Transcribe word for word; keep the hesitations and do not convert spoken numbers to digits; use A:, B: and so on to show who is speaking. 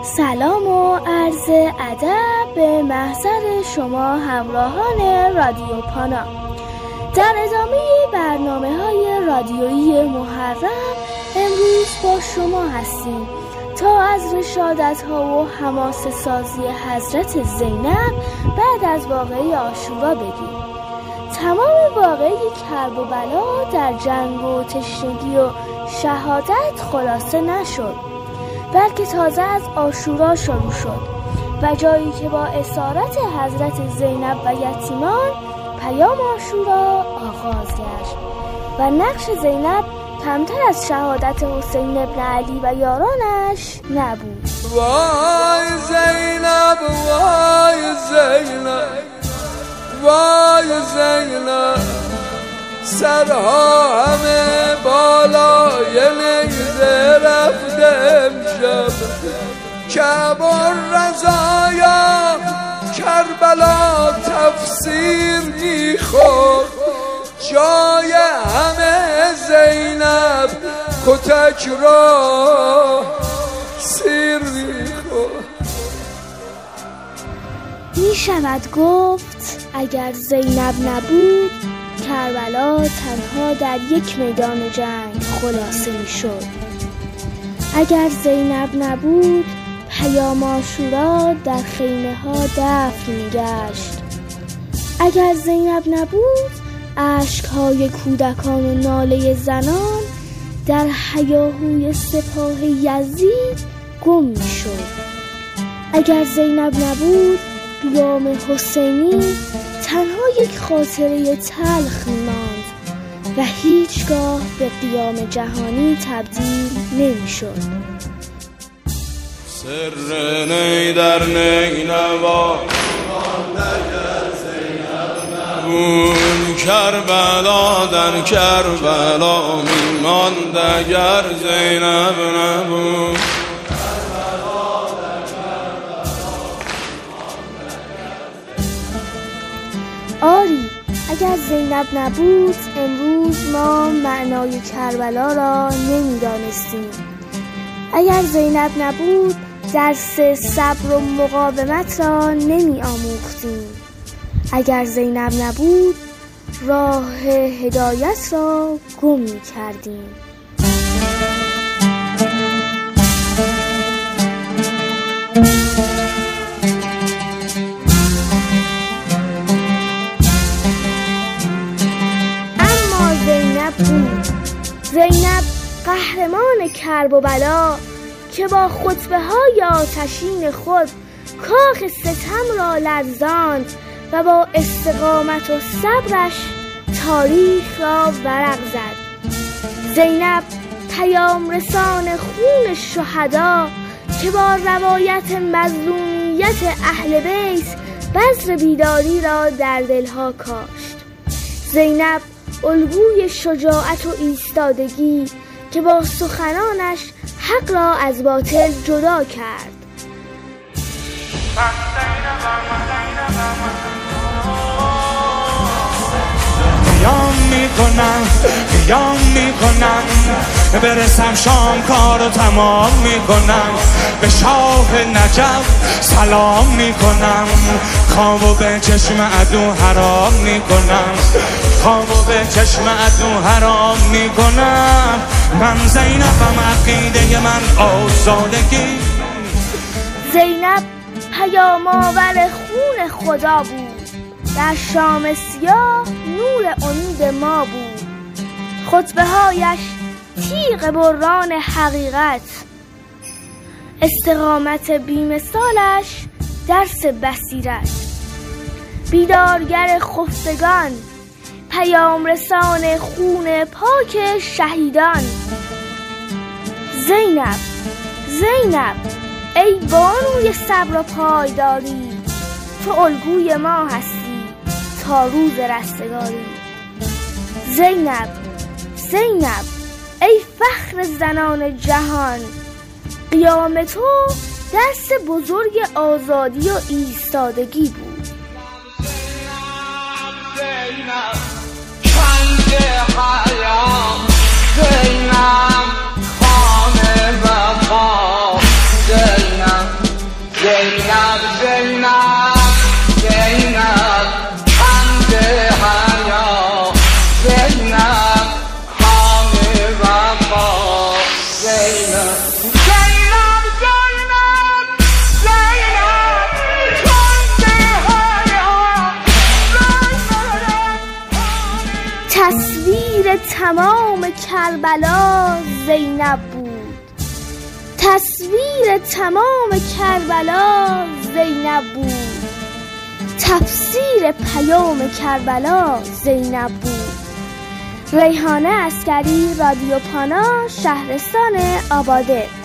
A: سلام و عرض ادب به محضر شما همراهان رادیو پانا. در ادامه برنامه های رادیویی محرم امروز با شما هستیم تا از رشادت ها و حماس سازی حضرت زینب بعد از واقعه عاشورا بگیم. تمام واقعه کرب و بلا در جنگ و تشنگی و شهادت خلاصه نشد، بلکه تازه از عاشورا شروع شد و جایی که با اسارت حضرت زینب و یتیمان پیام عاشورا آغاز گشت و نقش زینب کمتر از شهادت حسین ابن علی و یارانش نبود.
B: وای زینب وای زینب وای زینب، سرها همه بالای نیزه رفته امشب، کعب الرضایا کربلا تفسیر میخورد، جای همه زینب کتک را سیر میخورد.
A: می شود گفت اگر زینب نبود کربلا تنها در یک میدان جنگ خلاصه می شد. اگر زینب نبود پیام عاشورا در خیمه ها دفن می گشت. اگر زینب نبود اشکهای کودکان و ناله زنان در هیاهوی سپاه یزید گم می شد. اگر زینب نبود قیام حسینی تنها یک خاطره تلخ می ماند و هیچگاه به قیام جهانی تبدیل نمی شد.
B: سر نی در نی نوا کربلا در کربلا می ماند اگر زینب نبود.
A: آری اگر زینب نبود امروز ما معنای کربلا را نمی دانستیم. اگر زینب نبود درس صبر و مقاومت را نمی آموختیم. اگر زینب نبود راه هدایت را گم می کردیم. اما زینب بود، زینب قهرمان کرب و بلا که با خطبه های آتشین خود کاخ ستم را لرزاند و با استقامت و صبرش تاریخ را ورق زد. زینب پیام رسان خون شهدا که با روایت مظلومیت اهل بیت بذر بیداری را در دلها کاشت. زینب الگوی شجاعت و ایستادگی که با سخنانش حق را از باطل جدا کرد.
C: قیام میکنم قیام میکنم برسم شام کارو تمام میکنم، به شاه نجف سلام میکنم، خوابو به چشم عدو حرام میکنم، خوابو به چشم عدو حرام میکنم. من زینبم عقیده من آزادگی.
A: زینب پیام آور خون خدا بود، در شام سیاه نور امید ما بود. خطبه هایش تیغ بران حقیقت، استقامت بی‌مثالش درس بصیرت. بیدارگر خفتگان، پیام رسان خون پاک شهیدان. زینب زینب ای بانوی صبر و پایداری، تو الگوی ما هستی تا روز رستگاری. زینب زینب ای فخر زنان جهان، قیام تو درس بزرگ آزادی و ایستادگی بود.
B: زینب کنج حیام، زینب خانه وفا، زینب
A: تمام کربلا زینب بود. تصویر تمام کربلا زینب بود. تفسیر پیام کربلا زینب بود. ریحانه عسکری، رادیو پانا، شهرستان آباده.